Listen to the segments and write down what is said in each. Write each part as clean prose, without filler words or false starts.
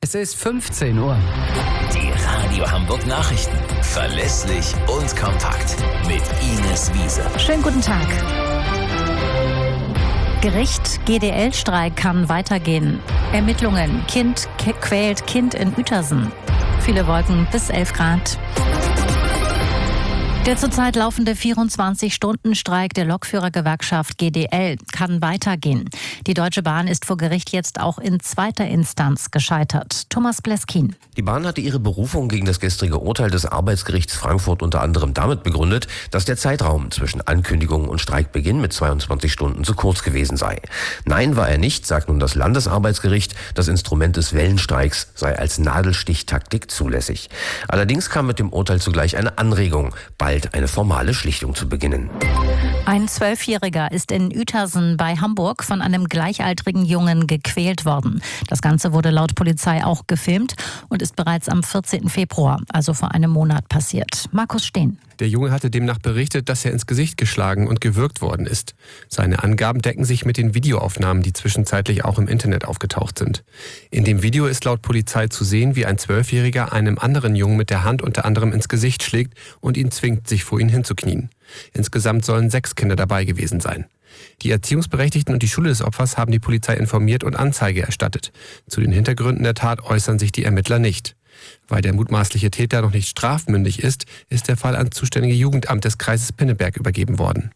Es ist 15 Uhr. Die Radio Hamburg Nachrichten. Verlässlich und kompakt. Mit Ines Wiese. Schönen guten Tag. Gericht, GdL-Streik kann weitergehen. Ermittlungen, Kind quält Kind in Uetersen. Viele Wolken bis 11 Grad. Der zurzeit laufende 24-Stunden-Streik der Lokführergewerkschaft GdL kann weitergehen. Die Deutsche Bahn ist vor Gericht jetzt auch in zweiter Instanz gescheitert. Thomas Pleskin. Die Bahn hatte ihre Berufung gegen das gestrige Urteil des Arbeitsgerichts Frankfurt unter anderem damit begründet, dass der Zeitraum zwischen Ankündigung und Streikbeginn mit 22 Stunden zu kurz gewesen sei. Nein, war er nicht, sagt nun das Landesarbeitsgericht. Das Instrument des Wellenstreiks sei als Nadelstichtaktik zulässig. Allerdings kam mit dem Urteil zugleich eine Anregung, bald eine formale Schlichtung zu beginnen. Ein 12-Jähriger ist in Uetersen bei Hamburg von einem gleichaltrigen Jungen gequält worden. Das Ganze wurde laut Polizei auch gefilmt und ist bereits am 14. Februar, also vor einem Monat, passiert. Markus Steen. Der Junge hatte demnach berichtet, dass er ins Gesicht geschlagen und gewürgt worden ist. Seine Angaben decken sich mit den Videoaufnahmen, die zwischenzeitlich auch im Internet aufgetaucht sind. In dem Video ist laut Polizei zu sehen, wie ein 12-Jähriger einem anderen Jungen mit der Hand unter anderem ins Gesicht schlägt und ihn zwingt, sich vor ihn hinzuknien. Insgesamt sollen 6 Kinder dabei gewesen sein. Die Erziehungsberechtigten und die Schule des Opfers haben die Polizei informiert und Anzeige erstattet. Zu den Hintergründen der Tat äußern sich die Ermittler nicht. Weil der mutmaßliche Täter noch nicht strafmündig ist, ist der Fall ans zuständige Jugendamt des Kreises Pinneberg übergeben worden.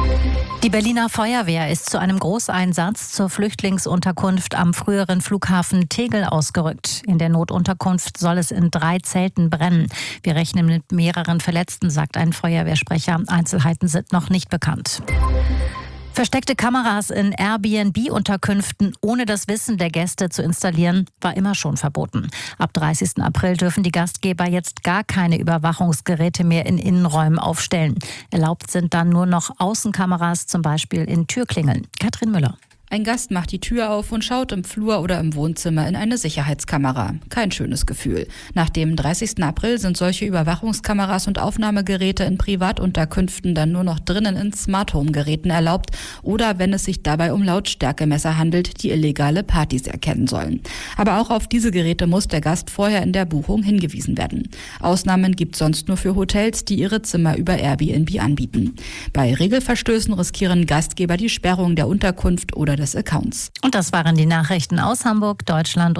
Die Berliner Feuerwehr ist zu einem Großeinsatz zur Flüchtlingsunterkunft am früheren Flughafen Tegel ausgerückt. In der Notunterkunft soll es in 3 Zelten brennen. Wir rechnen mit mehreren Verletzten, sagt ein Feuerwehrsprecher. Einzelheiten sind noch nicht bekannt. Versteckte Kameras in Airbnb-Unterkünften ohne das Wissen der Gäste zu installieren, war immer schon verboten. Ab 30. April dürfen die Gastgeber jetzt gar keine Überwachungsgeräte mehr in Innenräumen aufstellen. Erlaubt sind dann nur noch Außenkameras, zum Beispiel in Türklingeln. Katrin Müller. Ein Gast macht die Tür auf und schaut im Flur oder im Wohnzimmer in eine Sicherheitskamera. Kein schönes Gefühl. Nach dem 30. April sind solche Überwachungskameras und Aufnahmegeräte in Privatunterkünften dann nur noch drinnen in Smart-Home-Geräten erlaubt oder wenn es sich dabei um Lautstärkemesser handelt, die illegale Partys erkennen sollen. Aber auch auf diese Geräte muss der Gast vorher in der Buchung hingewiesen werden. Ausnahmen gibt es sonst nur für Hotels, die ihre Zimmer über Airbnb anbieten. Bei Regelverstößen riskieren Gastgeber die Sperrung der Unterkunft oder des Accounts. Und das waren die Nachrichten aus Hamburg, Deutschland